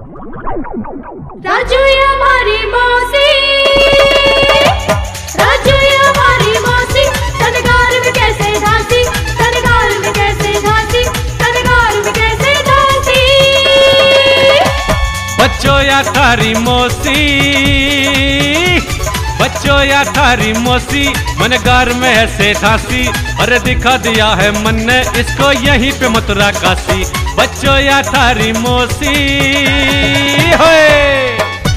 राजू या हमारी मौसी, राजू या हमारी मौसी, तनगार में कैसे झांसी, तनगार में कैसे झांसी, तनगार में कैसे झांसी। बच्चों या थारी मौसी, बच्चों या थारी मौसी, मन गार में ऐसे झांसी। अरे दिखा दिया है मन ने इसको यहीं पे मथुरा काशी। बच्चों या थारी मौसी होए।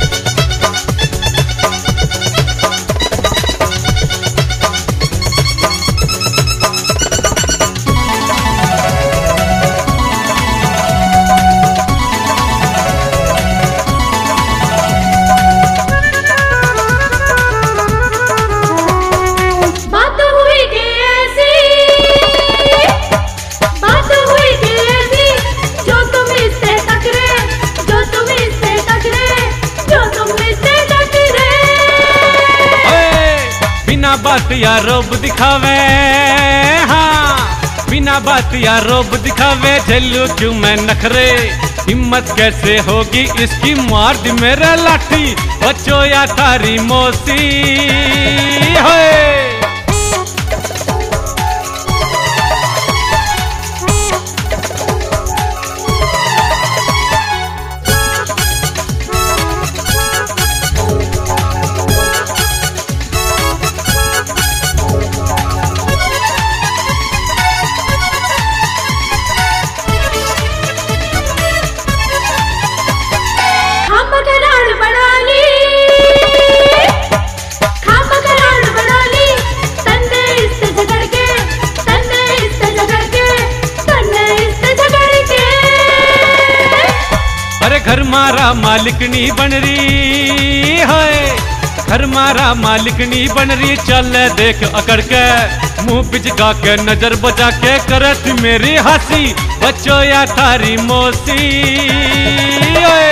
बिना बात या रोब दिखावे, हाँ बिना बात या रोब दिखावे, झेलू क्यों मैं नखरे। हिम्मत कैसे होगी इसकी, मार दी मेरा लाठी। बच्चों या थारी मौसी होए। घर मारा मालिकनी बन रही है, घर मारा मालिकनी बन रही। चल देख अकड़ के, मुंह बिचका के, नजर बचा के, करत मेरी हंसी। बच्चों या थारी मौसी ओए।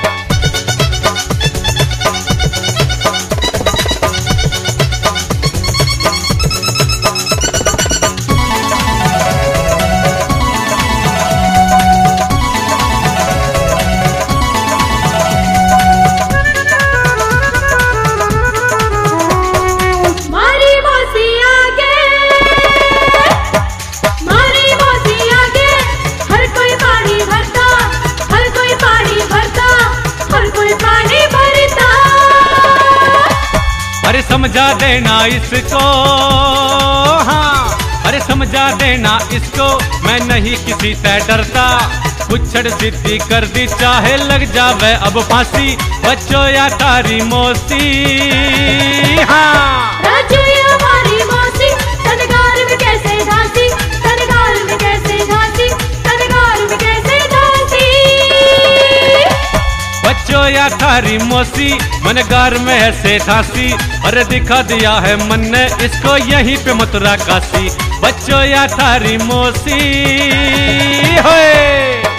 अरे समझा देना इसको, हाँ अरे समझा देना इसको, मैं नहीं किसी से डरता। कुछड़ सिद्धि कर दी चाहे लग जावे अब फांसी। बच्चों या थारी मौसी, हाँ राजू या हमारी मौसी, तनगार में कैसे झांसी, तनगार में कैसे झांसी, तनगार में कैसे झांसी। बच्चों या थारी मौसी, मन गार में ऐसे झांसी। अरे दिखा दिया है मन ने इसको यहीं पे मथुरा काशी। बच्चों या थारी मौसी होए।